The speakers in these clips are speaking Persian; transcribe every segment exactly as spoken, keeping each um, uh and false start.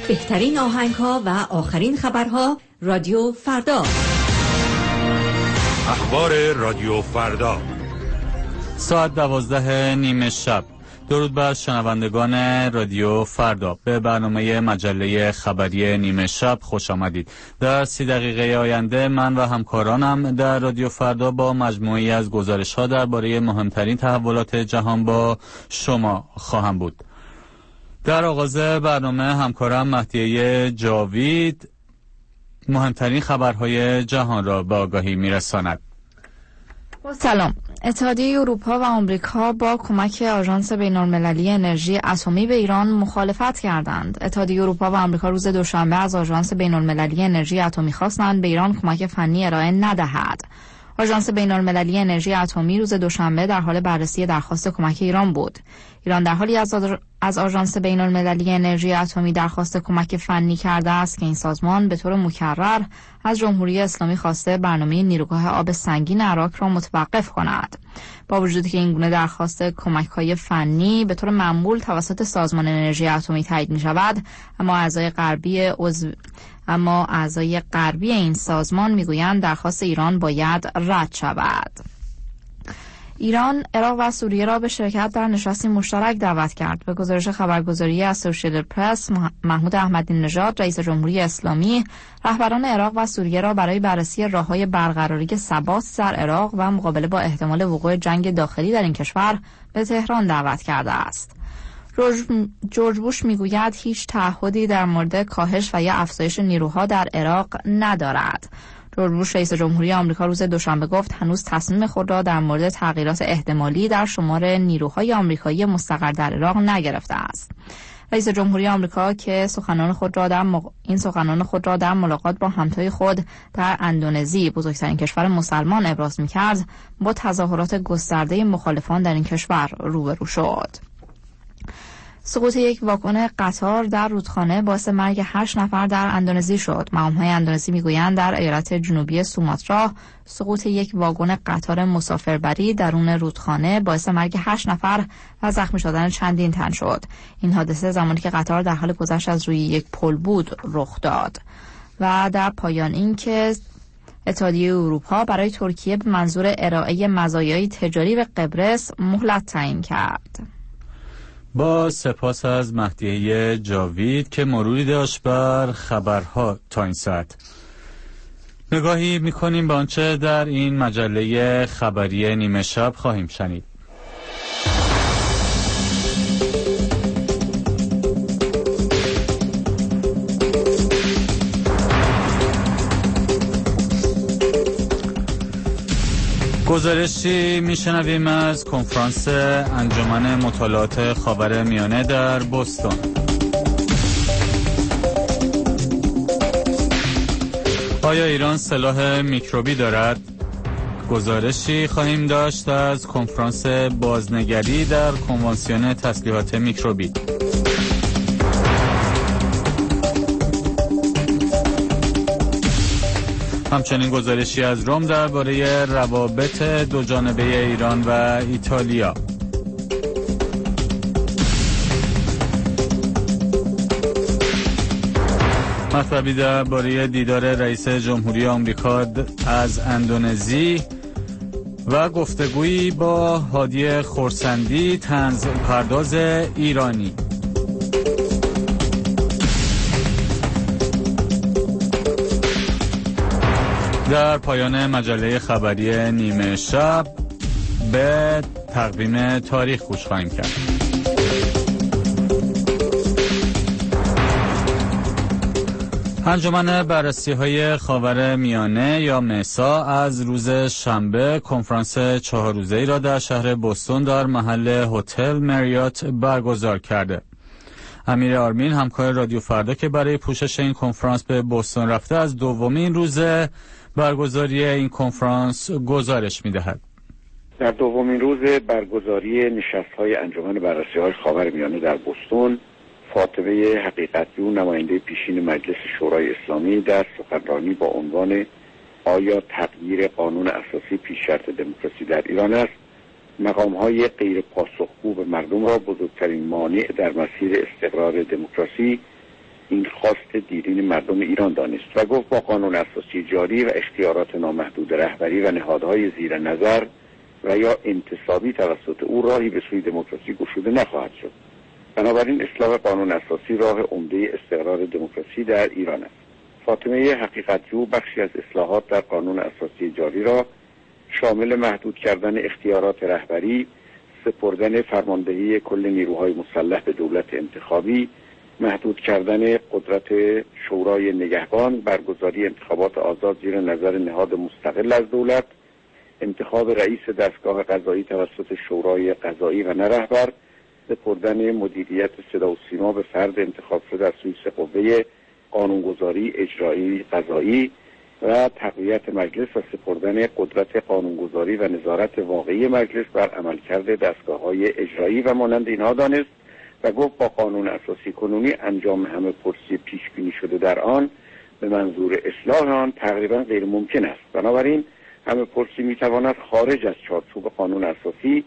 بهترین آهنگ‌ها و آخرین خبرها رادیو فردا. اخبار رادیو فردا ساعت دوازده نیمه شب. درود بر شنوندگان رادیو فردا. به برنامه مجله خبری نیمه شب خوش آمدید. در سی دقیقه آینده من و همکارانم در رادیو فردا با مجموعی از گزارش‌ها درباره مهمترین تحولات جهان با شما خواهم بود. در آغاز برنامه همکارم مهدیه جاوید مهمترین خبرهای جهان را به آگاهی می‌رساند. سلام. اتحادیه اروپا و آمریکا با کمک آژانس بین‌المللی انرژی اتمی به ایران مخالفت کردند. اتحادیه اروپا و آمریکا روز دوشنبه از آژانس بین‌المللی انرژی اتمی خواستند به ایران کمک فنی ارائه ندهد. آژانس بین‌المللی انرژی اتمی روز دوشنبه در حال بررسی درخواست کمک ایران بود. ایران در حالی از از آژانس بین‌المللی انرژی اتمی درخواست کمک فنی کرده است که این سازمان به طور مکرر از جمهوری اسلامی خواسته برنامه نیروگاه آب سنگین عراق را متوقف کند. با وجودی که این گونه درخواست کمک‌های فنی به طور معمول توسط سازمان انرژی اتمی تایید می‌شود، اما اعضای غربی عضو اما اعضای غربی این سازمان می‌گویند درخواست ایران باید رد شود. ایران، عراق و سوریه را به شرکت در نشستی مشترک دعوت کرد. به گزارش خبرگزاری اسوشییتد پرس، محمود احمدی نژاد، رئیس جمهوری اسلامی، رهبران عراق و سوریه را برای بررسی راه‌های برقراری ثبات در عراق و مقابله با احتمال وقوع جنگ داخلی در این کشور به تهران دعوت کرده است. جورج بوش میگوید هیچ تعهدی در مورد کاهش و یا افزایش نیروها در عراق ندارد. جورج بوش رئیس جمهوری آمریکا روز دوشنبه گفت هنوز تصمیم خود را در مورد تغییرات احتمالی در شمار نیروهای آمریکایی مستقر در عراق نگرفته است. رئیس جمهوری آمریکا که سخنان خود را در مق... این سخنان خود را در ملاقات با همتای خود در اندونزی، بزرگترین کشور مسلمان، ابراز می‌کرد، با تظاهرات گسترده مخالفان در این کشور روبرو شد. سقوط یک واگن قطار در رودخانه باعث مرگ هشت نفر در اندونزی شد. مقام‌های اندونزی میگویند در ایالت جنوبی سوماترا سقوط یک واگن قطار مسافربری درون رودخانه باعث مرگ هشت نفر و زخمی شدن چندین تن شد. این حادثه زمانی که قطار در حال گذشت از روی یک پل بود رخ داد. و در پایان این که اتحادیه اروپا برای ترکیه به منظور ارائه مزایای تجاری به قبرس مهلت تعیین کرد. با سپاس از مهدیه جاوید که مروری داشت بر خبرها تا این ساعت. نگاهی میکنیم به آنچه در این مجله خبری نیمه شب خواهیم شنید. گزارشی میشنویم از کنفرانس انجمن مطالعات خاورمیانه در بوستون. آیا ایران سلاح میکروبی دارد؟ گزارشی خواهیم داشت از کنفرانس بازنگری در کنوانسیون تسلیحات میکروبی. همچنین گزارشی از روم درباره روابط دو جانبه ایران و ایتالیا. مطلبی درباره دیدار رئیس جمهوری آمریکا از اندونزی و گفتگویی با هادی خورسندی، طنز پرداز ایرانی. در پایان مجله خبری نیمه شب به تقویم تاریخ گوش خواهیم کرد. انجمن بررسی‌های خاورمیانه یا مسا از روز شنبه کنفرانس چهار روزه‌ای را در شهر بوستون در محل هتل مریات برگزار کرده. امیر آرمین، همکار رادیو فردا که برای پوشش این کنفرانس به بوستون رفته، از دومین روز برگزاری این کنفرانس گزارش می‌دهد. در دومین روز برگزاری نشست‌های انجمن بررسی‌های خاورمیانه در بوستون، فاطمه حقیقت‌جو، نماینده پیشین مجلس شورای اسلامی، در سخنرانی با عنوان آیا تغییر قانون اساسی پیش‌شرط دموکراسی در ایران است، مقام‌های غیر پاسخگو به مردم را بزرگترین مانع در مسیر استقرار دموکراسی این خواست دیرین مردم ایران دانست و گفت با قانون اساسی جاری و اختیارات نامحدود رهبری و نهادهای زیر نظر و یا انتصابی توسط او راهی به سوی دموکراسی گشوده نخواهد شد. بنابراین اصلاح قانون اساسی راه عمده استقرار دموکراسی در ایران است. فاطمه حقیقتجو بخشی از اصلاحات در قانون اساسی جاری را شامل محدود کردن اختیارات رهبری، سپردن فرماندهی کل نیروهای مسلح به دولت انتخابی، محدود کردن قدرت شورای نگهبان، برگزاری انتخابات آزاد زیر نظر نهاد مستقل از دولت، انتخاب رئیس دستگاه قضایی توسط شورای قضایی و نه رهبر، سپردن مدیریت صدا و سیما به فرد انتخاب شده از سوی سه قوه قانونگذاری، اجرایی، قضایی و تقویت مجلس و سپردن قدرت قانونگذاری و نظارت واقعی مجلس بر عملکرد دستگاه‌های اجرایی و مانند اینها دانست و گفت با قانون اساسی کنونی انجام همه پرسی پیش بینی شده در آن به منظور اصلاح آن تقریبا غیر ممکن است. بنابراین همه پرسی میتواند خارج از چارچوب قانون اساسی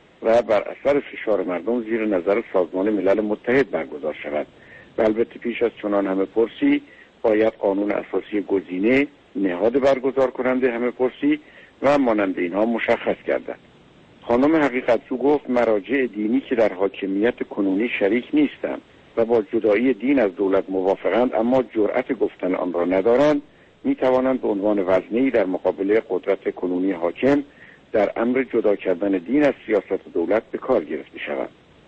و بر اثر فشار مردم زیر نظر سازمان ملل متحد برگزار شود و البته پیش از چنان همه پرسی باید قانون اساسی گزینه، نهاد برگزار کننده همه پرسی و مانند اینها مشخص گردد. خانم حقیقتجو گفت مراجع دینی که در حاکمیت کنونی شریک نیستند و با جدایی دین از دولت موافقند اما جرأت گفتن آن را ندارند، می توانند به عنوان وزنه‌ای در مقابل قدرت کنونی حاکم در امر جدا کردن دین از سیاست دولت به کار گرفته شوند.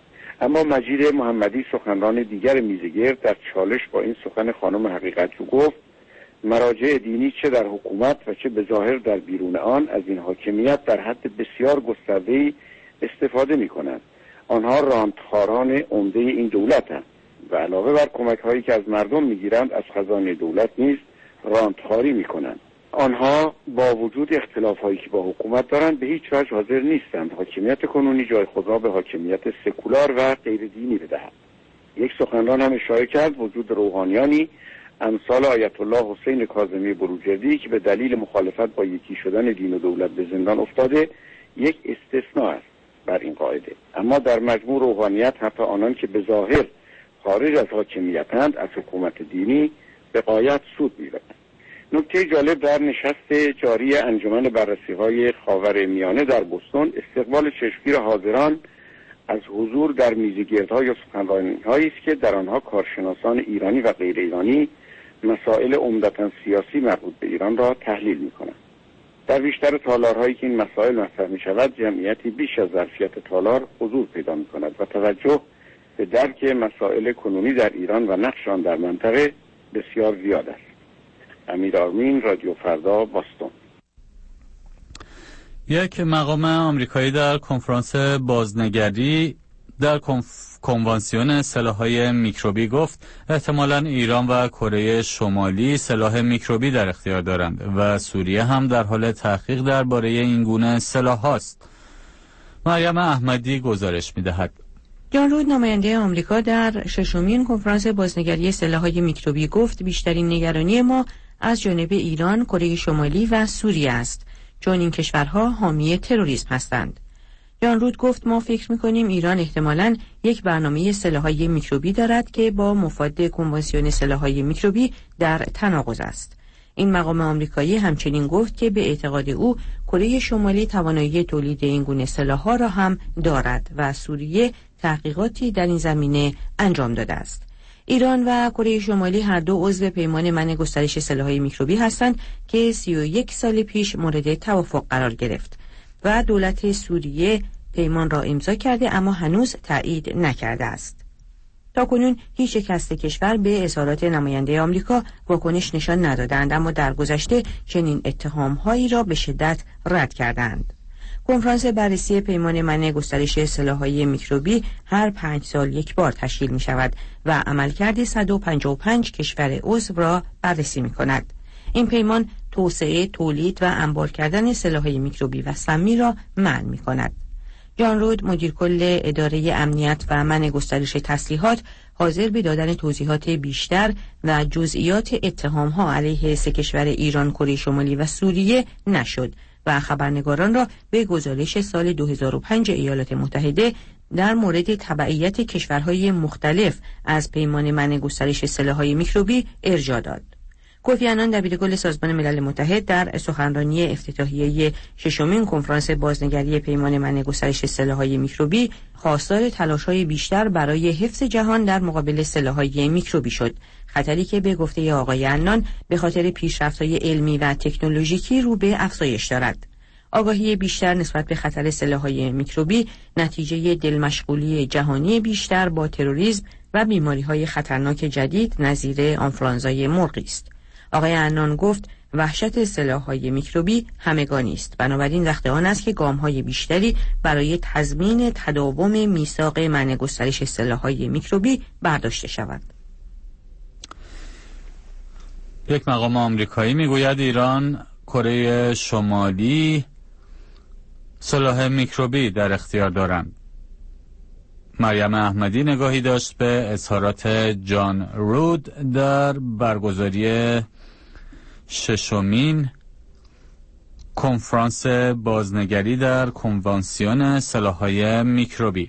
اما مجید محمدی سخنران دیگر میزگرد در چالش با این سخن خانم حقیقتجو گفت مراجع دینی چه در حکومت و چه به ظاهر در بیرون آن از این حاکمیت در حد بسیار گسترده‌ای استفاده می‌کنند. آنها رانتخواران عمده این دولتند و علاوه بر کمک‌هایی که از مردم می‌گیرند از خزانه دولت نیز رانتخواری می‌کنند. آنها با وجود اختلاف‌هایی که با حکومت دارند به هیچ وجه حاضر نیستند حاکمیت کنونی جای خود را به حاکمیت سکولار و غیر دینی بدهد. یک سخنران هم اشاره کرد وجود روحانیانی امثال آیت الله حسین کاظمی بروجردی که به دلیل مخالفت با یکی شدن دین و دولت به زندان افتاده یک استثناء است بر این قاعده. اما در مجموع روحانیت حتی آنان که به ظاهر خارج از حاکمیتند از حکومت دینی به غایت سود می‌برند. نکته جالب در نشست جاری انجمن بررسی‌های خاورمیانه در بوستون استقبال چشمگیر حاضران از حضور در میزگردها یا سخنرانی‌هایی است که در آنها کارشناسان ایرانی و غیر ایرانی مسائل عمدتاً سیاسی مربوط به ایران را تحلیل می‌کنند. در بیشتر تالارهایی که این مسائل مطرح می‌شود جمعیتی بیش از ظرفیت تالار حضور پیدا می‌کند و توجه به درک مسائل کنونی در ایران و نقش آن در منطقه بسیار زیاد است. امیر آرمین، رادیو فردا، باستون. یک مقام آمریکایی در کنفرانس بازنگری در کنف... کنوانسیون سلاح‌های میکروبی گفت احتمالاً ایران و کره شمالی سلاح میکروبی در اختیار دارند و سوریه هم در حال تحقیق درباره این گونه سلاح‌هاست. مریم احمدی گزارش می‌دهد. جان رود نماینده آمریکا در ششمین کنفرانس بازنگری سلاح‌های میکروبی گفت بیشترین نگرانی ما از جانب ایران، کره شمالی و سوریه است، چون این کشورها حامی تروریسم هستند. جان رود گفت ما فکر می‌کنیم ایران احتمالاً یک برنامه سلاح‌های میکروبی دارد که با مفاد کنوانسیون سلاح‌های میکروبی در تناقض است. این مقام آمریکایی همچنین گفت که به اعتقاد او کره شمالی توانایی تولید این گونه سلاح‌ها را هم دارد و سوریه تحقیقاتی در این زمینه انجام داده است. ایران و کره شمالی هر دو عضو پیمان منع گسترش سلاح‌های میکروبی هستند که سی و یک سال پیش مورد توافق قرار گرفت و دولت سوریه پیمان را امضا کرده اما هنوز تایید نکرده است. تاکنون هیچ یک از کشور به اظهارات نماینده آمریکا واکنش نشان ندادند، اما در گذشته چنین اتهام‌هایی را به شدت رد کردند. کنفرانس بررسی پیمان منع گسترش سلاح‌های میکروبی هر پنج سال یک بار تشکیل می شود و عملکرد صد و پنجاه و پنج کشور عضو را بررسی می کند. این پیمان توسعه، تولید و انبار کردن سلاح‌های میکروبی و سمی را منع می کند. جان رود مدیر کل اداره امنیت و منع گسترش تسلیحات حاضر به دادن توضیحات بیشتر و جزئیات اتهام‌ها علیه سه کشور ایران، کره شمالی و سوریه نشد و خبرنگاران را به گزارش سال دو هزار و پنج ایالات متحده در مورد تبعیت کشورهای مختلف از پیمان منع گسترش سلاح‌های میکروبی ارجاع داد. کوفی عنان دبیرکل سازمان ملل متحد در سخنرانی افتتاحیه ششمین کنفرانس بازنگری پیمان منع گسترش سلاح‌های میکروبی خواستار تلاش‌های بیشتر برای حفظ جهان در مقابل سلاح‌های میکروبی شد، خطری که به گفته آقای عنان به خاطر پیشرفت‌های علمی و تکنولوژیکی رو به افزایش دارد. آگاهی بیشتر نسبت به خطر سلاح‌های میکروبی نتیجه دلمشغولی جهانی بیشتر با تروریسم و بیماری‌های خطرناک جدید نظیر آنفلوانزای مرغی است. آقای عنان گفت وحشت سلاح‌های میکروبی همگانی است، بنابراین وقت آن است که گام‌های بیشتری برای تضمین تداوم میثاق منع گسترش سلاح‌های میکروبی برداشته شود. یک مقام آمریکایی میگوید ایران، کره شمالی سلاح میکروبی در اختیار دارند. مریم احمدی نگاهی داشت به اظهارات جان رود در برگزاری ششمین کنفرانس بازنگری در کنوانسیون سلاح‌های میکروبی.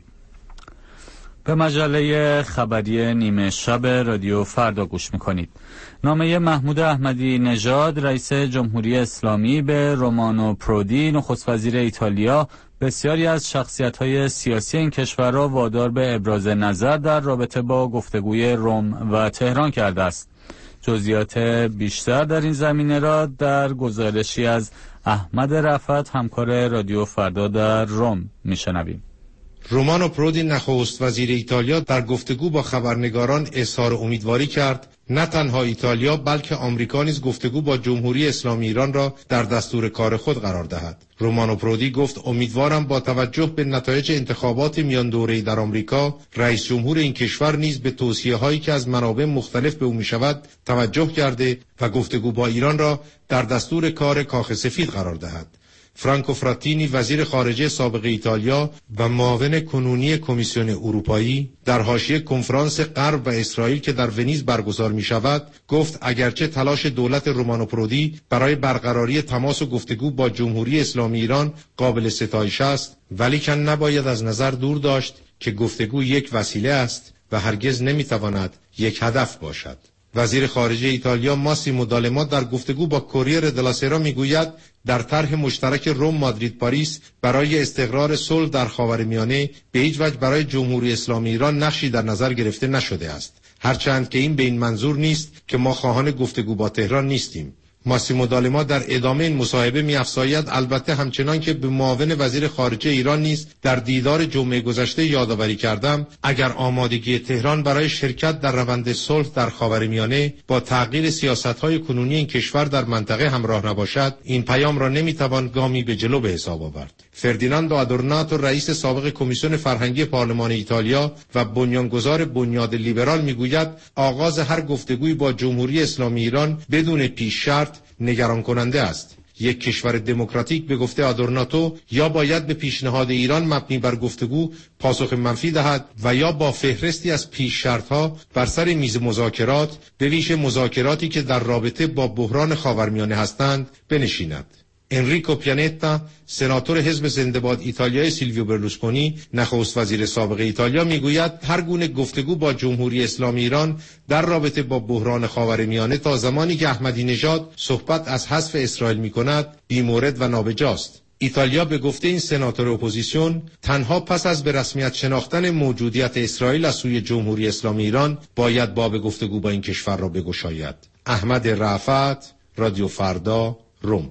به مجله خبری نیمه شب رادیو فردا گوش میکنید. نامه محمود احمدی نژاد رئیس جمهوری اسلامی به رومانو پرودی نخست وزیر ایتالیا بسیاری از شخصیت‌های سیاسی این کشور را وادار به ابراز نظر در رابطه با گفتگوی روم و تهران کرده است. جزئیات بیشتر در این زمینه را در گزارشی از احمد رفعت همکار رادیو فردا در روم میشنویم. رومانو پرودی نخست وزیر ایتالیا در گفتگو با خبرنگاران اظهار امیدواری کرد نه تنها ایتالیا بلکه آمریکا نیز گفتگو با جمهوری اسلامی ایران را در دستور کار خود قرار دهد. رومانو پرودی گفت امیدوارم با توجه به نتایج انتخابات میان دوره‌ای در آمریکا رئیس جمهور این کشور نیز به توصیه‌هایی که از منابع مختلف به او می‌شود توجه کرده و گفتگو با ایران را در دستور کار کاخ سفید قرار دهد. فرانکو فراتینی وزیر خارجه سابق ایتالیا و معاون کنونی کمیسیون اروپایی در حاشیه کنفرانس غرب و اسرائیل که در ونیز برگزار می شود گفت اگرچه تلاش دولت رومانو پرودی برای برقراری تماس و گفتگو با جمهوری اسلامی ایران قابل ستایش است، ولیکن نباید از نظر دور داشت که گفتگو یک وسیله است و هرگز نمی تواند یک هدف باشد. وزیر خارجه ایتالیا ماسیمو دالما در گفتگو با کوریر دلا سرا میگوید در طرح مشترک روم مادرید پاریس برای استقرار صلح در خاورمیانه به هیچ وجه برای جمهوری اسلامی ایران نقشی در نظر گرفته نشده است، هرچند که این به این منظور نیست که ما خواهان گفتگو با تهران نیستیم. ماسیمو دالما در ادامه این مصاحبه می‌افزاید البته همچنان که به معاون وزیر خارجه ایران نیز در دیدار جمعه گذشته یادآوری کردم اگر آمادگی تهران برای شرکت در روند صلح در خاورمیانه با تغییر سیاست‌های کنونی این کشور در منطقه همراه نباشد این پیام را نمی‌توان گامی به جلو به حساب آورد. فردیناندو آدورناتو رئیس سابق کمیسیون فرهنگی پارلمان ایتالیا و بنیانگذار بنیاد لیبرال میگوید آغاز هر گفتگویی با جمهوری اسلامی ایران بدون پیش شرط نگران کننده است. یک کشور دموکراتیک به گفته آدورناتو یا باید به پیشنهاد ایران مبنی بر گفتگو پاسخ منفی دهد و یا با فهرستی از پیش شرط‌ها بر سر میز مذاکرات به ویژه مذاکراتی که در رابطه با بحران خاورمیانه هستند بنشیند. انریکو پیانتا سناتور حزب زنده باد ایتالیای سیلویو برلوسکونی نخست وزیر سابق ایتالیا میگوید هر گونه گفتگو با جمهوری اسلامی ایران در رابطه با بحران خاورمیانه تا زمانی که احمدی نژاد صحبت از حذف اسرائیل میکند بی‌مورد و نابجاست. ایتالیا به گفته این سناتور اپوزیسیون تنها پس از به رسمیت شناختن موجودیت اسرائیل از سوی جمهوری اسلامی ایران باید باب گفتگو با این کشور را بگشاید. احمد رفعت، رادیو فردا، روم.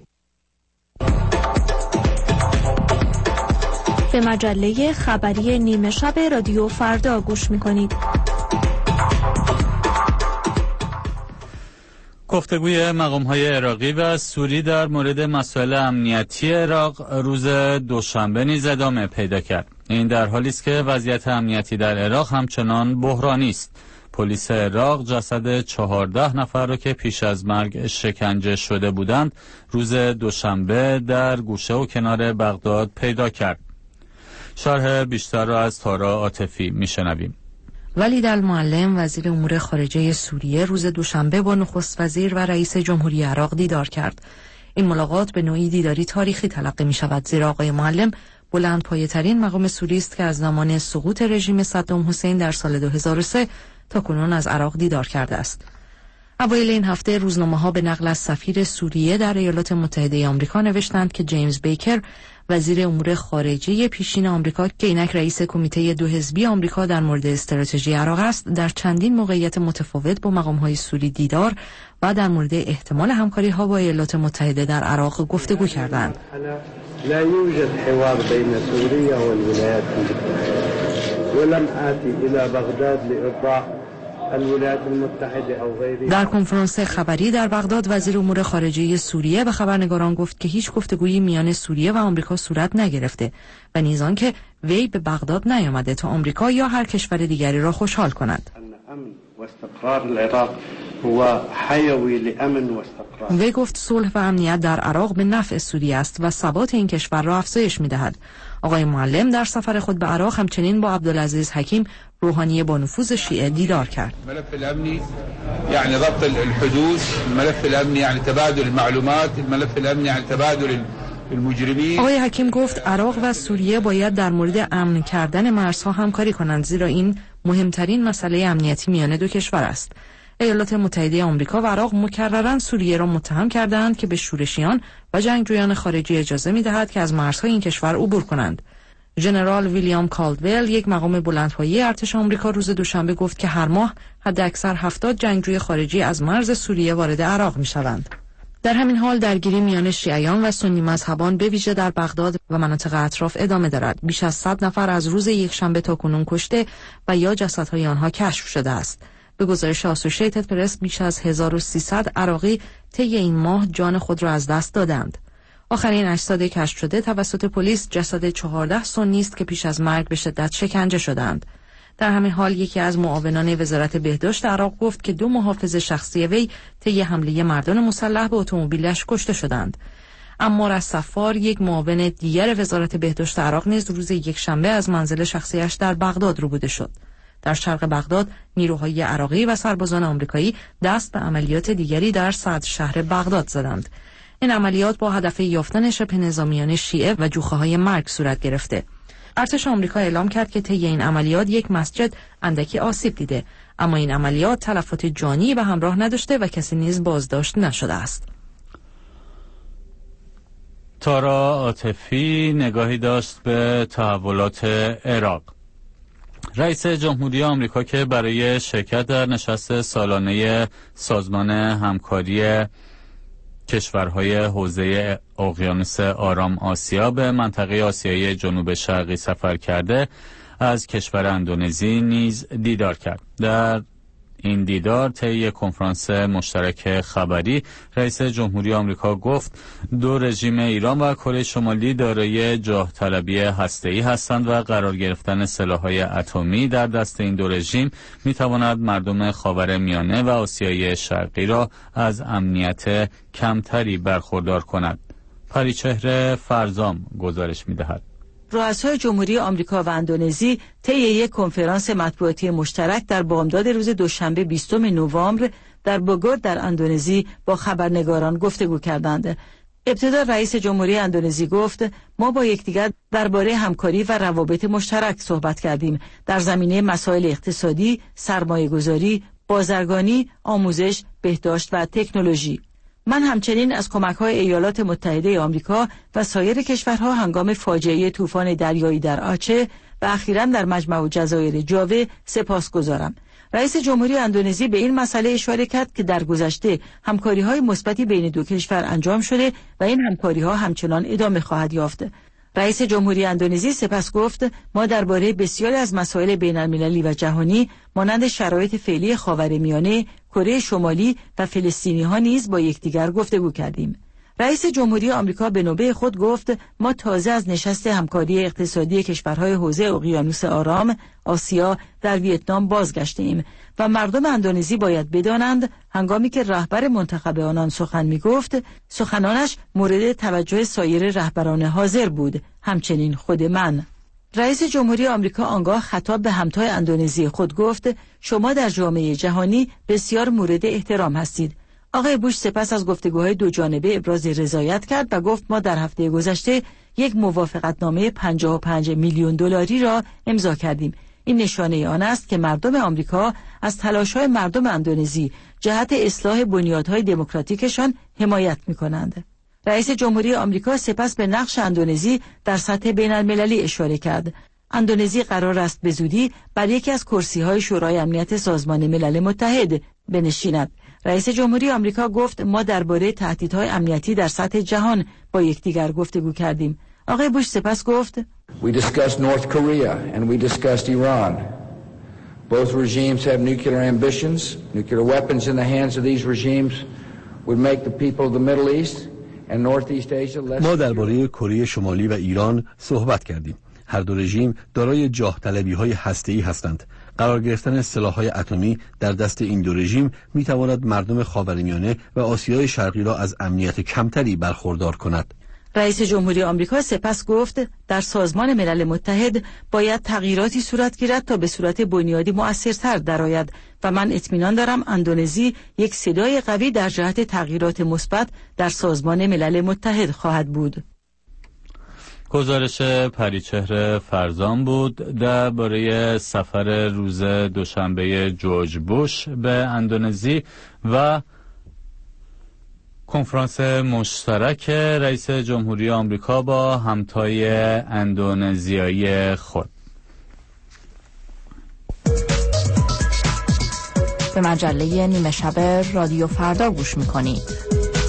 به مجله خبری نیمه شب رادیو فردا گوش می‌کنید. گفتگوی مقام‌های عراقی و سوری در مورد مسائل امنیتی عراق روز دوشنبه نیز ادامه پیدا کرد. این در حالی است که وضعیت امنیتی در عراق همچنان بحرانی است. پلیس عراق جسد چهارده نفر را که پیش از مرگ شکنجه شده بودند روز دوشنبه در گوشه و کنار بغداد پیدا کرد. شرح بیشتر را از تارا عاطفی میشنویم. ولید المعلم وزیر امور خارجه سوریه روز دوشنبه با نخست وزیر و رئیس جمهوری عراق دیدار کرد. این ملاقات به نوعی دیداری تاریخی تلقی می شود زیرا آقای معلم بلندپایه‌ترین مقام سوری است که از زمان سقوط رژیم صدام حسین در سال دو هزار و سه تا کنون از عراق دیدار کرده است. اوایل این هفته روزنامه‌ها به نقل از سفیر سوریه در ایالات متحده آمریکا نوشتند که جیمز بیکر وزیر امور خارجه پیشین آمریکا که اینک رئیس کمیته دو حزبی آمریکا در مورد استراتژی عراق است، در چندین موقعیت متفاوت با مقام‌های سوری دیدار و در مورد احتمال همکاری‌ها با ایالات متحده در عراق گفتگو کردند. لا يوجد حوار بين سوريا والولايات المتحدة ولم آتي إلى بغداد لإرضاء الولايات المتحدة أو غيرها. در کنفرانس خبری در بغداد وزیر امور خارجه سوریه به خبرنگاران گفت که هیچ گفتگویی میان سوریه و آمریکا صورت نگرفته و نیز آنکه وی به بغداد نیامده تا آمریکا یا هر کشور دیگری را خوشحال کند. وی گفت صلح و امنیت در عراق به نفع سوریه است و ثبات این کشور را افزایش می‌دهد. آقای معلم در سفر خود به عراق همچنین با عبدالعزیز حکیم روحانی با نفوذ شیعه دیدار کرد. الملف الامنی یعنی ضبط الحدود، الملف الامنی یعنی تبادل المعلومات، الملف الامنی یعنی تبادل المجرمین. آقای حکیم گفت عراق و سوریه باید در مورد امن کردن مرزها همکاری کنند، زیرا این مهمترین مسئله امنیتی میان دو کشور است. ایالات متحده آمریکا و عراق مکرراً سوریه را متهم کردند که به شورشیان و جنگجویان خارجی اجازه می‌دهد که از مرزهای این کشور عبور کنند. ژنرال ویلیام کالدول، یک مقام بلندپایه ارتش آمریکا، روز دوشنبه گفت که هر ماه حداکثر هفتاد جنگجوی خارجی از مرز سوریه وارد عراق می‌شوند. در همین حال درگیری میان شیعیان و سنی مذهبان به ویژه در بغداد و مناطق اطراف ادامه دارد. بیش از صد نفر از روز یکشنبه تا کنون کشته و یا جسدهای آنها کشف شده است. به گزارش آسوشیتد پرس بیش از هزار و سیصد عراقی طی این ماه جان خود را از دست دادند. آخرین اجساد کشف شده توسط پلیس جسد چهارده سنی است که پیش از مرگ به شدت شکنجه شدند. در همین حال یکی از معاونان وزارت بهداشت عراق گفت که دو محافظ شخصی وی طی حمله مردان مسلح به اتومبیلش کشته شدند. اما از سفار، یک معاون دیگر وزارت بهداشت عراق نیز روز یکشنبه از منزل شخصیش در بغداد روبوده شد. در شرق بغداد نیروهای عراقی و سربازان آمریکایی دست به عملیات دیگری در صدر شهر بغداد زدند. این عملیات با هدف یافتن شبه نظامیان شیعه و جوخه‌های مرگ صورت گرفته. ارتش آمریکا اعلام کرد که طی این عملیات یک مسجد اندکی آسیب دیده، اما این عملیات تلفات جانی به همراه نداشته و کسی نیز بازداشت نشده است. تارا عاطفی نگاهی داشت به تحولات عراق. رئیس جمهوری آمریکا که برای شرکت در نشست سالانه سازمان همکاری کشورهای حوزه اقیانوس آرام آسیا به منطقه آسیای جنوب شرقی سفر کرده، از کشور اندونزی نیز دیدار کرد. در این دیدار طی کنفرانس مشترک خبری رئیس جمهوری آمریکا گفت دو رژیم ایران و کره شمالی دارای جاه طلبی هسته‌ای هستند و قرار گرفتن سلاح‌های اتمی در دست این دو رژیم می‌تواند مردم خاورمیانه و آسیای شرقی را از امنیت کمتری برخوردار کند. پریچهره فرزام گزارش می‌دهد. رؤسای جمهوری آمریکا و اندونزی طی یک کنفرانس مطبوعاتی مشترک در بامداد روز دوشنبه بیستم نوامبر در بوگوت در اندونزی با خبرنگاران گفتگو کردند. ابتدا رئیس جمهوری اندونزی گفت ما با یکدیگر درباره همکاری و روابط مشترک صحبت کردیم در زمینه مسائل اقتصادی، سرمایه‌گذاری، بازرگانی، آموزش، بهداشت و تکنولوژی. من همچنین از کمک‌های ایالات متحده آمریکا و سایر کشورها هنگام فاجعه طوفان دریایی در آچه و اخیراً در مجمع جزایر جاوه سپاسگزارم. رئیس جمهوری اندونزی به این مسئله اشاره کرد که در گذشته همکاری‌های مثبتی بین دو کشور انجام شده و این همکاری‌ها همچنان ادامه خواهد یافت. رئیس جمهوری اندونزی سپس گفت ما درباره بسیاری از مسائل بین‌المللی و جهانی مانند شرایط فعلی خاورمیانه، کره شمالی و فلسطینی‌ها نیز با یکدیگر گفتگو کردیم. رئیس جمهوری آمریکا به نوبه خود گفت ما تازه از نشست همکاری اقتصادی کشورهای حوزه اقیانوس آرام آسیا در ویتنام بازگشتیم و مردم اندونزی باید بدانند هنگامی که رهبر منتخب آنان سخن می گفت سخنانش مورد توجه سایر رهبران حاضر بود، همچنین خود من. رئیس جمهوری آمریکا آنگاه خطاب به همتای اندونزی خود گفت شما در جامعه جهانی بسیار مورد احترام هستید. آقای بوش سپس از گفتگوهای دو جانبه ابراز رضایت کرد و گفت ما در هفته گذشته یک موافقتنامه پنجاه و پنج میلیون دلاری را امضا کردیم. این نشانه آن است که مردم آمریکا از تلاش‌های مردم اندونزی جهت اصلاح بنیادهای دموکراتیکشان حمایت می‌کنند. رئیس جمهوری آمریکا سپس به نقش اندونزی در سطح بین‌المللی اشاره کرد. اندونزی قرار است به زودی بر یکی از کرسی‌های شورای امنیت سازمان ملل متحد بنشیند. رئیس جمهوری آمریکا گفت ما درباره تهدیدهای امنیتی در سطح جهان با یکدیگر گفتگو کردیم. آقای بوش سپس گفت We discussed North Korea and we discussed Iran. Both regimes have nuclear ambitions. Nuclear weapons in the hands of these regimes would make the people of the Middle East and Northeast Asia less. ما درباره کره شمالی و ایران صحبت کردیم. هر دو رژیم دارای جاه طلبی‌های هسته‌ای هستند. قرار گرفتن سلاح‌های اتمی در دست این دو رژیم می‌تواند مردم خاورمیانه و آسیای شرقی را از امنیت کمتری برخوردار کند. رئیس جمهوری آمریکا سپس گفت در سازمان ملل متحد باید تغییراتی صورت گیرد تا به صورت بنیادی مؤثرتر درآید و من اطمینان دارم اندونزی یک صدای قوی در جهت تغییرات مثبت در سازمان ملل متحد خواهد بود. گزارش پریچهر فرزان بود درباره سفر روز دوشنبه جورج بوش به اندونزی و کنفرانس مشترک رئیس جمهوری آمریکا با همتای اندونزیایی خود. به مجله نیمه شب رادیو فردا گوش می‌کنید.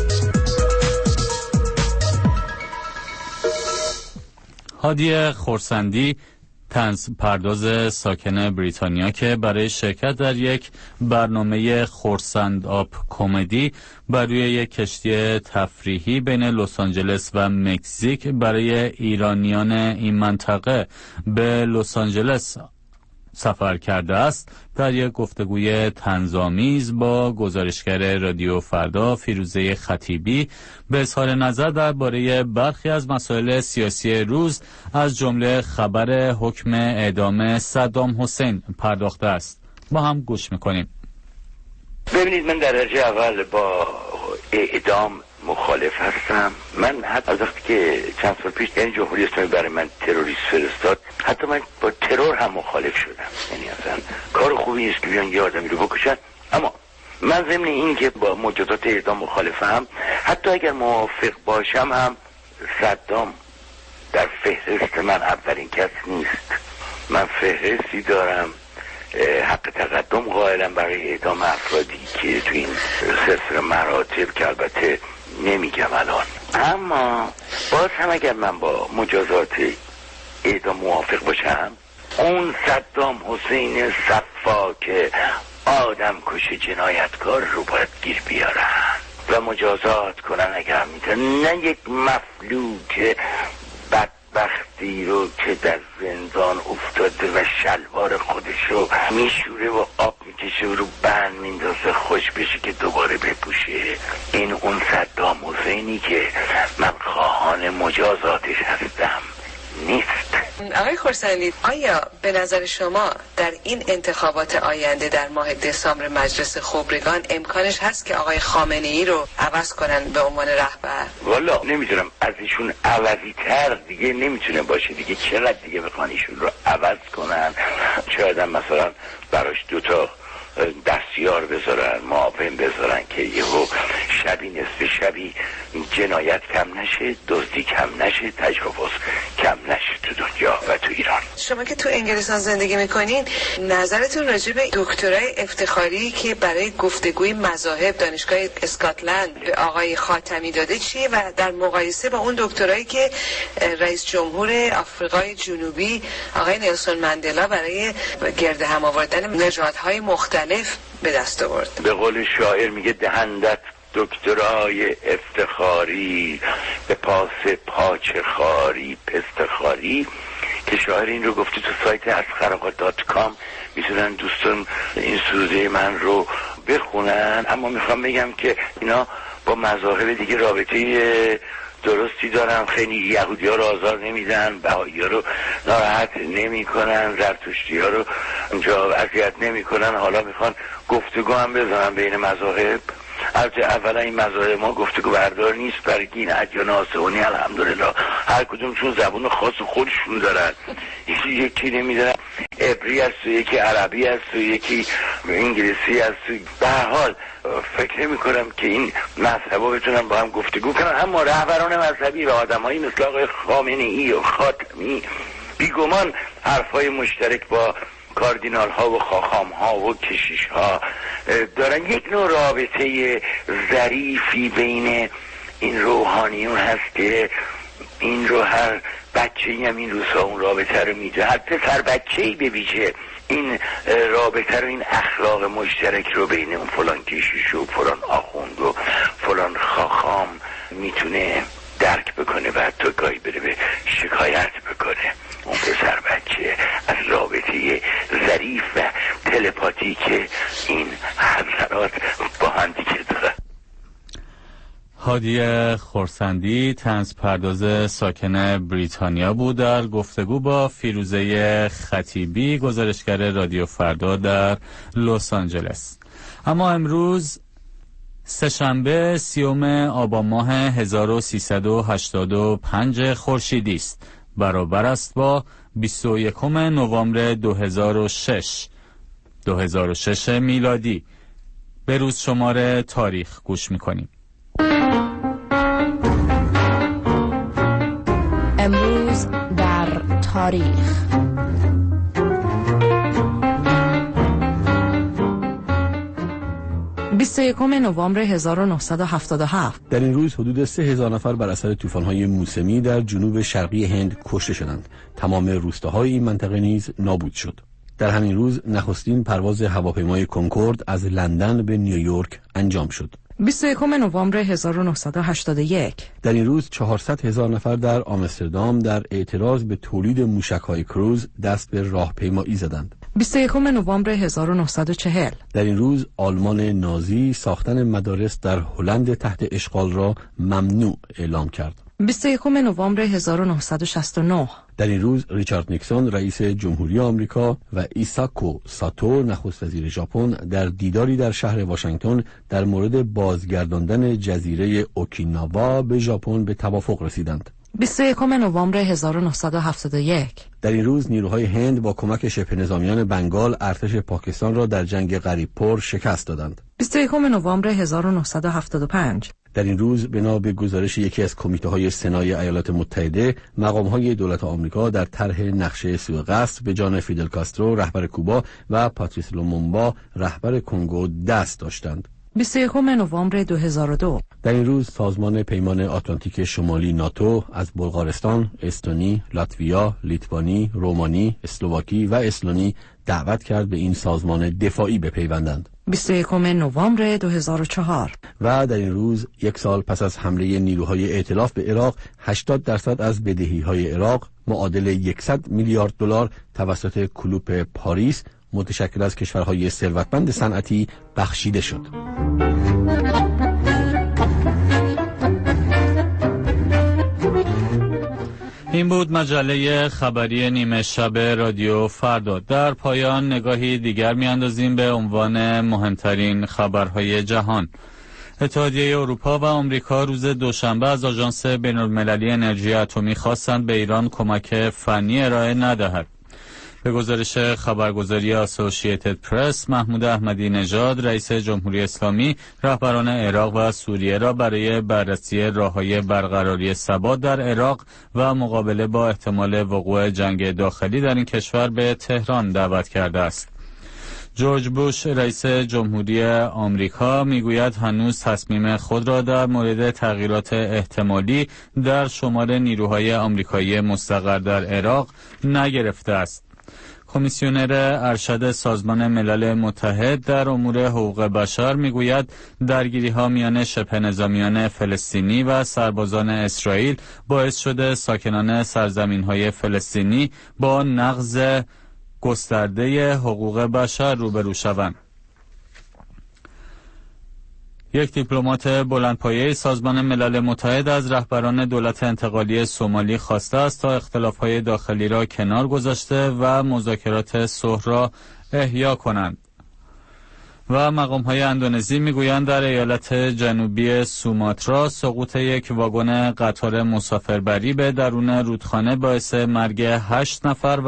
هادی خورسندی طنز پرداز ساکن بریتانیا که برای شرکت در یک برنامه خورسند آپ کمدی بر روی یک کشتی تفریحی بین لس آنجلس و مکزیک برای ایرانیان این منطقه به لس آنجلس سفر کرده است، در یک گفتگوی طنزآمیز با گزارشگر رادیو فردا فیروزه خطیبی به اظهار نظر درباره برخی از مسائل سیاسی روز از جمله خبر حکم اعدام صدام حسین پرداخته است. با هم گوش میکنیم. ببینید، من در درجه اول با اعدام مخالف هستم. من حتی از وقتی که چند سال پیش یعنی جمهوری اسلامی برای من تروریست فرستاد، حتی من با ترور هم مخالف شدم. یعنی اصلا کار خوبی نیست که بیان یه آدمی رو بکشن. اما من ضمن این که با مجازات اعدام مخالفم، حتی اگر موافق باشم هم صدام در فهرست من اولین کس نیست. من فهرستی دارم، حق تقدم قائلم برای اعدام افرادی که تو این سلسله مراتب که البته نمیگم الان. اما باز هم اگر من با مجازات اعدام موافق باشم، اون صدام حسین صفاک آدم کش جنایتکار رو باید گیر بیارن و مجازات کنن اگر میتونن، نه یک مفلوک بدبختی رو که در زندان افتاده و شلوار خودش رو میشوره و آب میکشه و رو بند میندازه خوش بشه که دوباره بپوشه. این اون صدام حسینی که من خواهان مجازاتش هستم نیست. آقای خورسندی، آیا به نظر شما در این انتخابات آینده در ماه دسامبر مجلس خبرگان امکانش هست که آقای خامنه ای رو عوض کنن به عنوان رهبر؟ والا نمیدونم، از ایشون عوضی تر دیگه نمیتونه باشه دیگه. چقدر دیگه بخوان ایشون رو عوض کنن؟ شاید هم مثلا براش دوتا دستیار بذارن، معاون بذارن که یهو شبی نصف شبی جنایت کم نشه، دزدی کم نشه، تجاوز کم نشه تو دنیا و تو ایران. شما که تو انگلستان زندگی میکنین، نظرتون راجع به دکترای افتخاری که برای گفتگوی مذاهب دانشگاه اسکاتلند به آقای خاتمی داده چیه و در مقایسه با اون دکترایی که رئیس جمهور آفریقای جنوبی آقای نلسون ماندلا برای گرد هم آوردن نژادهای مختلف به دست آورد؟ به قول شاعر میگه دهندت دکترای افتخاری به پاس پاچه خاری پستخاری، که شاعر این رو گفته تو سایت اسخرآقا دات کام. میتونن دوستان این سروده من رو بخونن. اما میخوام بگم که اینا با مذاهب دیگه رابطه درستی دارن. خیلی یهودی ها رو آزار نمیدن، بهایی ها رو ناراحت نمی کنن، زرتشتی ها رو اونجا اذیت نمی کنن. حالا میخوان گفتگو هم بزنن بین مذاهب. البته اولا این مذاهب ما گفتگو بردار نیست، برای این ادیان آسمانی الحمدلله هر کدومشون زبون خاص خودشون دارن، یکی یکی نمیدونم عبری است و یکی عربی است و یکی انگلیسی است. به هر حال فکر نمی کنم که این مذهبا بتونن با هم گفتگو کنن، اما رهبران مذهبی و آدمایی مثل آقای خامنه‌ای و خاتمی بیگمان حرفای مشترک با کاردینال ها و خاخام ها و کشیش ها دارن. یک نوع رابطه ظریفی بین این روحانیون هست که این رو هر بچه‌ای هم این روزها اون رابطه رو میده، هر پسر بچه‌ای به ویژه این رابطه رو، این اخلاق مشترک رو بین اون فلان کشیش و فلان آخوند و فلان خاخام میتونه درک بکنه و حتی گاهی بره به شکایت بکنه. اون پسر بچه از رابطه ظریف و تلپاتی که این حضرات با هم دیگه دارن. هادی خورسندی طنز پرداز ساکن بریتانیا بود در گفتگو با فیروزه خطیبی گزارشگر رادیو فردا در لس آنجلس. اما امروز سه‌شنبه سیوم آبان ماه هزار و سیصد و هشتاد و پنج خورشیدی است، برابر است با بیست و یکم نوامبر دو هزار و شش دو هزار و شش میلادی. به روز شمار تاریخ گوش می‌کنیم. امروز در تاریخ بیست و یکم نوامبر هزار و نهصد و هفتاد و هفت. در این روز حدود سه هزار نفر بر اثر طوفان‌های موسمی در جنوب شرقی هند کشته شدند. تمام روستاهای این منطقه نیز نابود شد. در همین روز نخستین پرواز هواپیمای کنکورد از لندن به نیویورک انجام شد. بیست و یکم نوامبر هزار و نهصد و هشتاد و یک. در این روز چهارصد هزار نفر در آمستردام در اعتراض به تولید موشک‌های کروز دست به راهپیمایی زدند. بیست و یکم نوامبر هزار و نهصد و چهل. در این روز آلمان نازی ساختن مدارس در هلند تحت اشغال را ممنوع اعلام کرد. بیست و یکم نوامبر هزار و نهصد و شصت و نه. در این روز ریچارد نیکسون رئیس جمهوری آمریکا و ایساکو ساتو نخست وزیر ژاپن در دیداری در شهر واشنگتن در مورد بازگرداندن جزیره اوکیناوا به ژاپن به توافق رسیدند. بیست و یکم نوامبر هزار و نهصد و هفتاد و یک. در این روز نیروهای هند با کمک شبه نظامیان بنگال ارتش پاکستان را در جنگ غریب‌پور شکست دادند. بیست و یکم نوامبر هزار و نهصد و هفتاد و پنج. در این روز بنا به گزارش یکی از کمیته‌های سنای ایالات متحده، مقام‌های دولت آمریکا در طرح نقشه سوء قصد به جان فیدل کاسترو رهبر کوبا و پاتریس لومومبا رهبر کنگو دست داشتند. بیست و یکم نوامبر دو هزار و دو. در این روز سازمان پیمان آتلانتیک شمالی ناتو از بلغارستان، استونی، لاتویا، لیتوانی، رومانی، اسلواکی و استونی دعوت کرد به این سازمان دفاعی بپیوندند. بیست و یکم نوامبر دو هزار و چهار. و در این روز یک سال پس از حمله نیروهای ائتلاف به عراق، هشتاد درصد از بدهی‌های عراق معادل صد میلیارد دلار توسط کلوپ پاریس متشکل از کشورهای ثروتمند صنعتی بخشیده شد. این بود مجله خبری نیمه شب رادیو فردا. در پایان نگاهی دیگر میاندازیم به عنوان مهمترین خبرهای جهان. اتحادیه اروپا و آمریکا روز دوشنبه از آژانس بین‌المللی انرژی اتمی خواستند به ایران کمک فنی ارائه ندهد. به گزارش خبرگزاری اسوسییتد پرس، محمود احمدی نژاد رئیس جمهوری اسلامی رهبران عراق و سوریه را برای بررسی راه‌های برقراری ثبات در عراق و مقابله با احتمال وقوع جنگ داخلی در این کشور به تهران دعوت کرده است. جورج بوش رئیس جمهوری آمریکا میگوید هنوز تصمیم خود را در مورد تغییرات احتمالی در شمار نیروهای آمریکایی مستقر در عراق نگرفته است. کمیسیونر ارشد سازمان ملل متحد در امور حقوق بشر میگوید درگیری‌ها میان شبه نظامیان فلسطینی و سربازان اسرائیل باعث شده ساکنان سرزمین‌های فلسطینی با نقض گسترده حقوق بشر روبرو شوند. یک دیپلمات بلندپایه سازمان ملل متحد از رهبران دولت انتقالی سومالی خواسته است تا اختلاف‌های داخلی را کنار گذاشته و مذاکرات صلح را احیا کنند. و مقام‌های اندونزی میگویند در ایالت جنوبی سوماترا سقوط یک واگن قطار مسافربری به درون رودخانه باعث مرگ هشت نفر